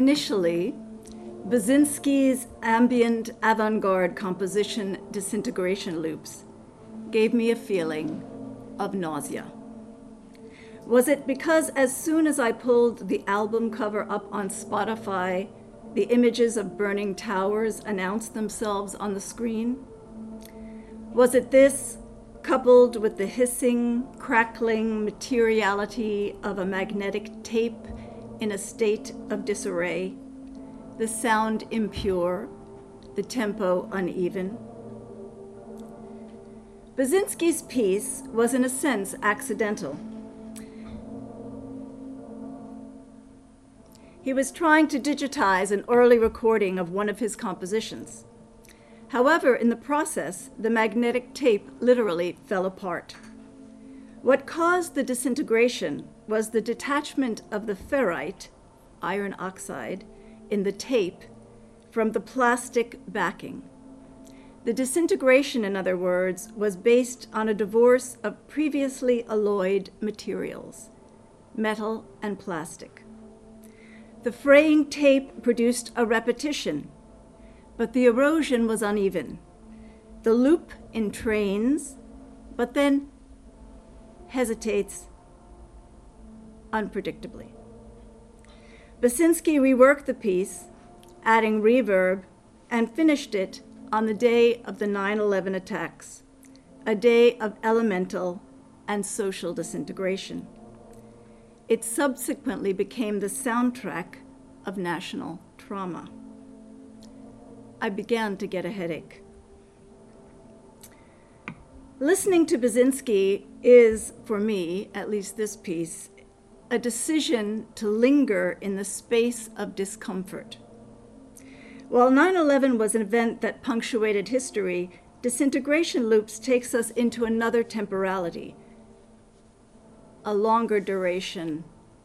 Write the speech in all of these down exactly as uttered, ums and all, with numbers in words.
Initially, Basinski's ambient avant-garde composition Disintegration Loops gave me a feeling of nausea. Was it because as soon as I pulled the album cover up on Spotify, the images of burning towers announced themselves on the screen? Was it this, coupled with the hissing, crackling materiality of a magnetic tape in a state of disarray, the sound impure, the tempo uneven? Basinski's piece was in a sense accidental. He was trying to digitize an early recording of one of his compositions. However, in the process, the magnetic tape literally fell apart. What caused the disintegration was the detachment of the ferrite, iron oxide, in the tape from the plastic backing. The disintegration, in other words, was based on a divorce of previously alloyed materials, metal and plastic. The fraying tape produced a repetition, but the erosion was uneven. The loop entrains, but then hesitates unpredictably. Basinski reworked the piece, adding reverb, and finished it on the day of the nine eleven attacks, a day of elemental and social disintegration. It subsequently became the soundtrack of national trauma. I began to get a headache. Listening to Basinski is, for me, at least this piece, a decision to linger in the space of discomfort. While nine eleven was an event that punctuated history, Disintegration Loops takes us into another temporality, a longer duration,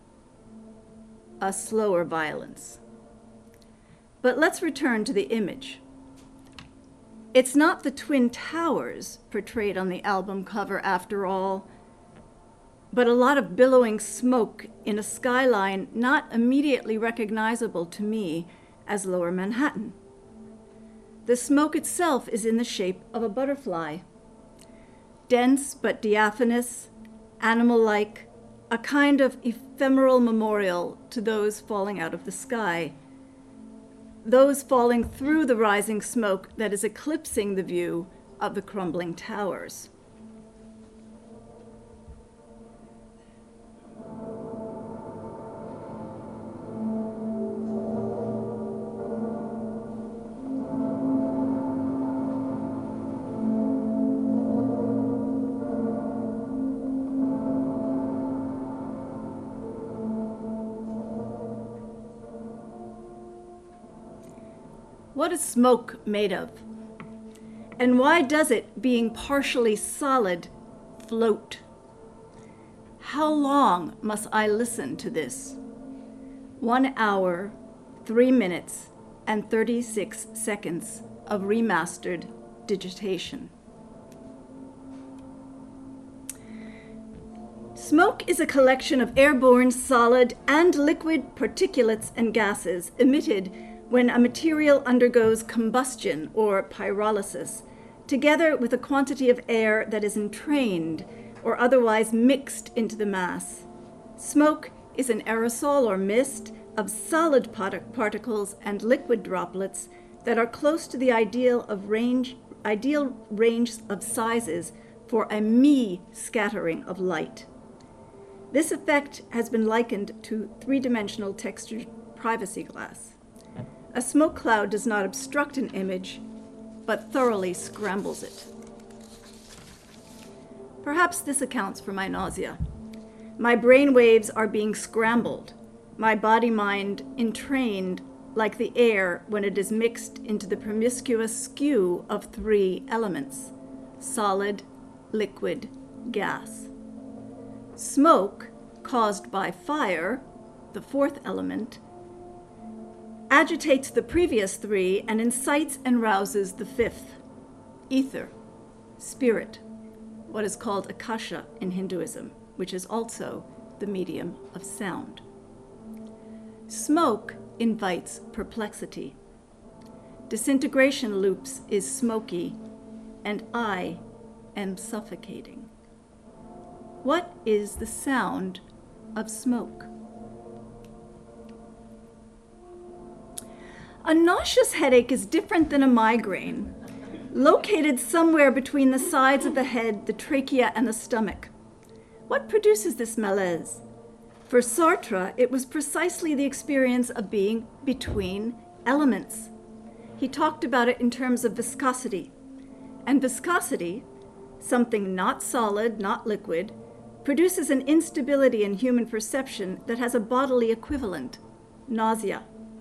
a slower violence. But let's return to the image. It's not the Twin Towers portrayed on the album cover, after all, but a lot of billowing smoke in a skyline not immediately recognizable to me as Lower Manhattan. The smoke itself is in the shape of a butterfly, dense but diaphanous, animal-like, a kind of ephemeral memorial to those falling out of the sky, those falling through the rising smoke that is eclipsing the view of the crumbling towers. What is smoke made of? And why does it, being partially solid, float? How long must I listen to this? One hour, three minutes, and thirty-six seconds of remastered digitation. Smoke is a collection of airborne, solid, and liquid particulates and gases emitted when a material undergoes combustion or pyrolysis, together with a quantity of air that is entrained or otherwise mixed into the mass. Smoke is an aerosol or mist of solid part- particles and liquid droplets that are close to the ideal of range, ideal range of sizes for a Mie scattering of light. This effect has been likened to three-dimensional textured privacy glass. A smoke cloud does not obstruct an image, but thoroughly scrambles it. Perhaps this accounts for my nausea. My brain waves are being scrambled, my body-mind entrained like the air when it is mixed into the promiscuous skew of three elements: solid, liquid, gas. Smoke, caused by fire, the fourth element, agitates the previous three and incites and rouses the fifth: ether, spirit, what is called akasha in Hinduism, which is also the medium of sound. Smoke invites perplexity. Disintegration loops is smoky, and I am suffocating. What is the sound of smoke? A nauseous headache is different than a migraine, located somewhere between the sides of the head, the trachea, and the stomach. What produces this malaise? For Sartre, it was precisely the experience of being between elements. He talked about it in terms of viscosity. And viscosity, something not solid, not liquid, produces an instability in human perception that has a bodily equivalent, nausea.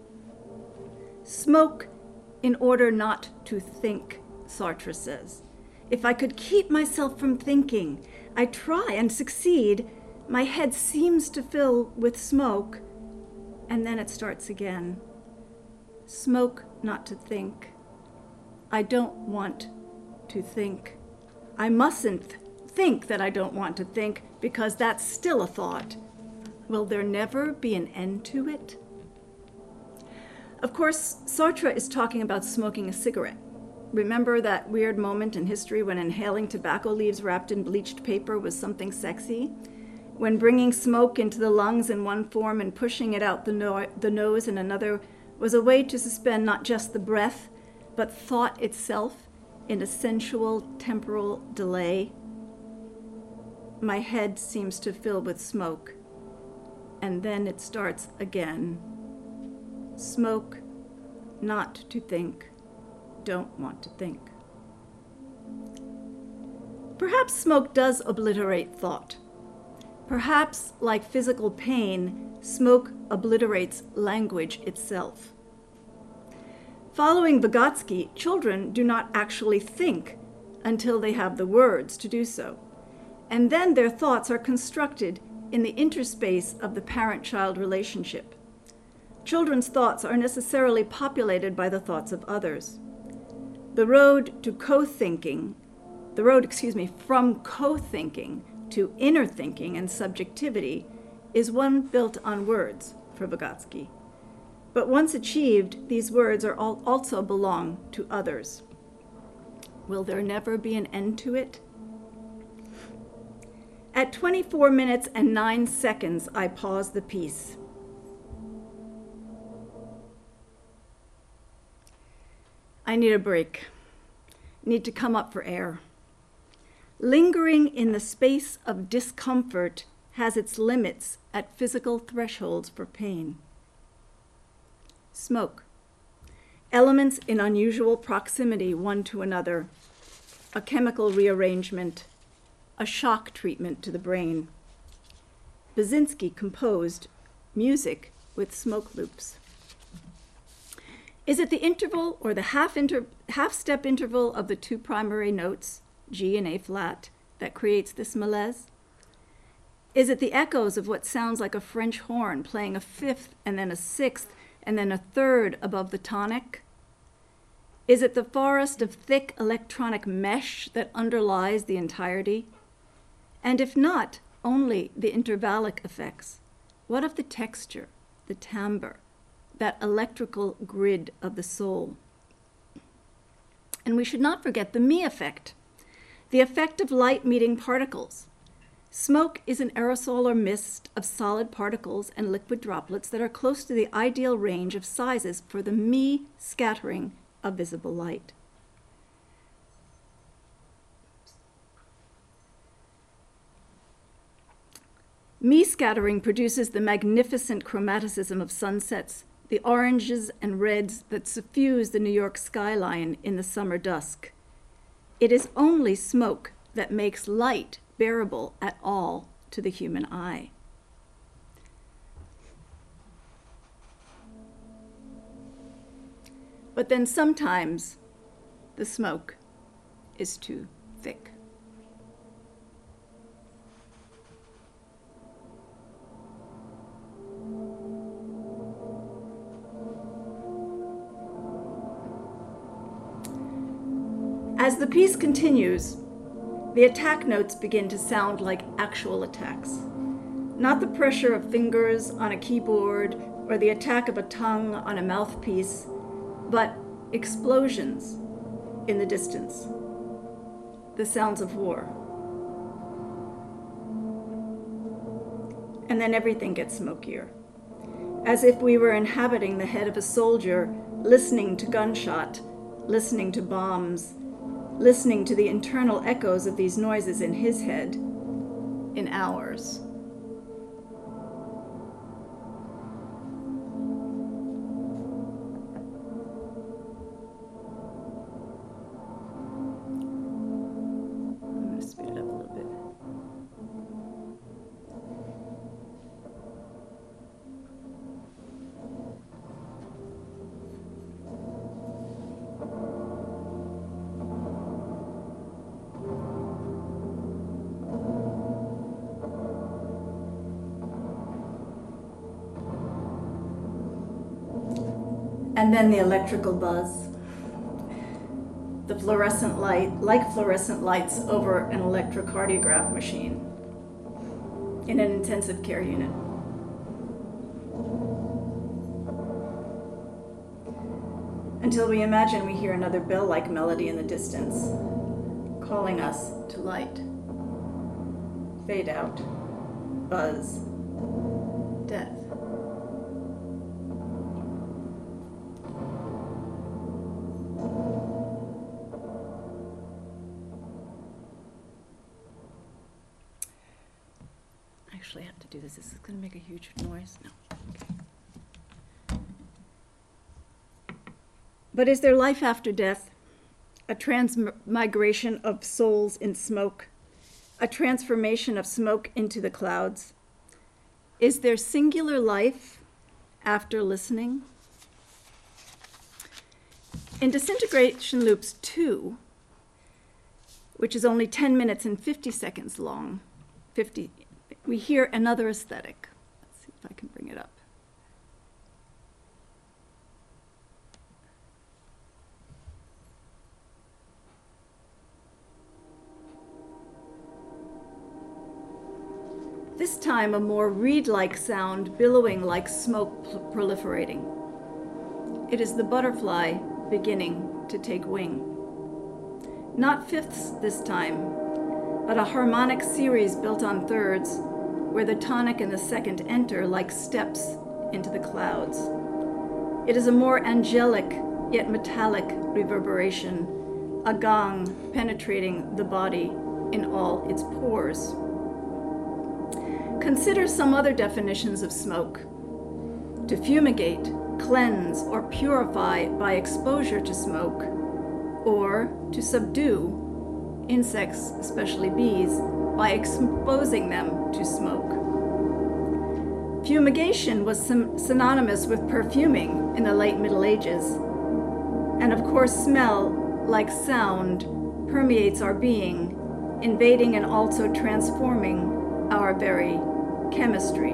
Smoke in order not to think, Sartre says. If I could keep myself from thinking, I try and succeed, my head seems to fill with smoke, and then it starts again. Smoke not to think. I don't want to think. I mustn't th- think that I don't want to think, because that's still a thought. Will there never be an end to it? Of course, Sartre is talking about smoking a cigarette. Remember that weird moment in history when inhaling tobacco leaves wrapped in bleached paper was something sexy? When bringing smoke into the lungs in one form and pushing it out the, no- the nose in another was a way to suspend not just the breath, but thought itself in a sensual temporal delay? My head seems to fill with smoke, and then it starts again. Smoke, not to think, don't want to think. Perhaps smoke does obliterate thought. Perhaps, like physical pain, smoke obliterates language itself. Following Vygotsky, children do not actually think until they have the words to do so. And then their thoughts are constructed in the interspace of the parent-child relationship. Children's thoughts are necessarily populated by the thoughts of others. The road to co-thinking, the road, excuse me, from co-thinking to inner thinking and subjectivity is one built on words for Vygotsky. But once achieved, these words are all also belong to others. Will there never be an end to it? At twenty-four minutes and nine seconds, I pause the piece. I need a break. Need to come up for air. Lingering in the space of discomfort has its limits at physical thresholds for pain. Smoke. Elements in unusual proximity one to another. A chemical rearrangement. A shock treatment to the brain. Basinski composed music with smoke loops. Is it the interval or the half inter- half-step interval of the two primary notes, G and A flat, that creates this malaise? Is it the echoes of what sounds like a French horn playing a fifth and then a sixth and then a third above the tonic? Is it the forest of thick electronic mesh that underlies the entirety? And if not, only the intervallic effects, what of the texture, the timbre, that electrical grid of the soul? And we should not forget the me effect, the effect of light meeting particles. Smoke is an aerosol or mist of solid particles and liquid droplets that are close to the ideal range of sizes for the me scattering of visible light. Me scattering produces the magnificent chromaticism of sunsets, the oranges and reds that suffuse the New York skyline in the summer dusk. It is only smoke that makes light bearable at all to the human eye. But then sometimes the smoke is too thick. As the piece continues, the attack notes begin to sound like actual attacks. Not the pressure of fingers on a keyboard or the attack of a tongue on a mouthpiece, but explosions in the distance, the sounds of war. And then everything gets smokier, as if we were inhabiting the head of a soldier, listening to gunshot, listening to bombs, listening to the internal echoes of these noises in his head, in ours. I'm going to speed it up a little bit. And then the electrical buzz, the fluorescent light, like fluorescent lights over an electrocardiograph machine in an intensive care unit. Until we imagine we hear another bell-like melody in the distance, calling us to light. Fade out, buzz, death. Actually, I have to do this. This is going to make a huge noise. No. Okay. But is there life after death? A transmigration of souls in smoke? A transformation of smoke into the clouds? Is there singular life after listening? In Disintegration Loops two, which is only ten minutes and fifty seconds long, fifty, we hear another aesthetic. Let's see if I can bring it up. This time a more reed-like sound billowing like smoke proliferating. It is the butterfly beginning to take wing. Not fifths this time, but a harmonic series built on thirds, where the tonic and the second enter like steps into the clouds. It is a more angelic yet metallic reverberation, a gong penetrating the body in all its pores. Consider some other definitions of smoke. To fumigate, cleanse, or purify by exposure to smoke, or to subdue insects, especially bees, by exposing them to smoke. Fumigation was syn- synonymous with perfuming in the late Middle Ages. And of course, smell, like sound, permeates our being, invading and also transforming our very chemistry.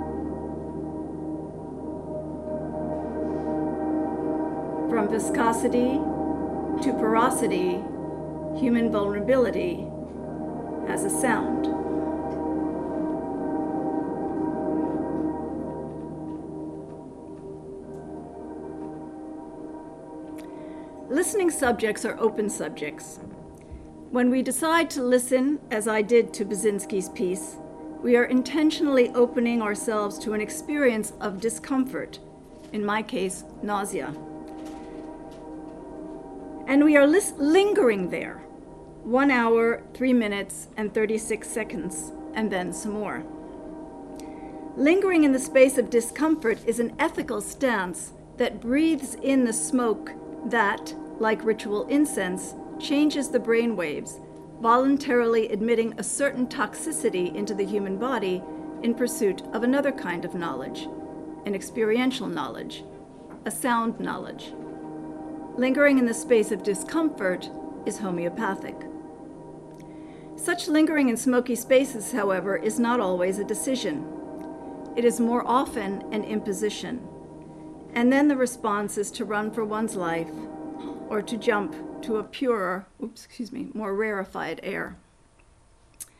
From viscosity to porosity, human vulnerability has a sound. Listening subjects are open subjects. When we decide to listen, as I did to Basinski's piece, we are intentionally opening ourselves to an experience of discomfort, in my case, nausea. And we are lis- lingering there, one hour, three minutes, and thirty-six seconds, and then some more. Lingering in the space of discomfort is an ethical stance that breathes in the smoke that, like ritual incense, changes the brain waves, voluntarily admitting a certain toxicity into the human body in pursuit of another kind of knowledge, an experiential knowledge, a sound knowledge. Lingering in the space of discomfort is homeopathic. Such lingering in smoky spaces, however, is not always a decision. It is more often an imposition. And then the response is to run for one's life or to jump to a purer, oops, excuse me, more rarefied air.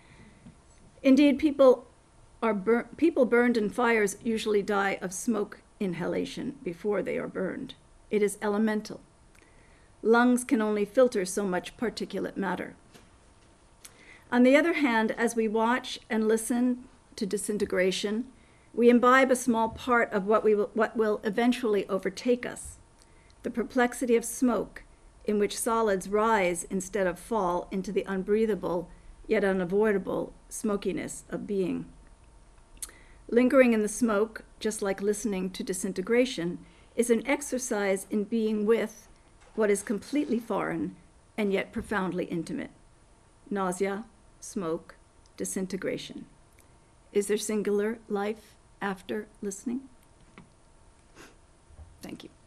Indeed, people are bur- people burned in fires usually die of smoke inhalation before they are burned. It is elemental. Lungs can only filter so much particulate matter. On the other hand, as we watch and listen to disintegration, we imbibe a small part of what, we will, what will eventually overtake us, the perplexity of smoke, in which solids rise instead of fall into the unbreathable, yet unavoidable smokiness of being. Lingering in the smoke, just like listening to disintegration, is an exercise in being with what is completely foreign and yet profoundly intimate. Nausea, smoke, disintegration. Is there singular life after listening? Thank you.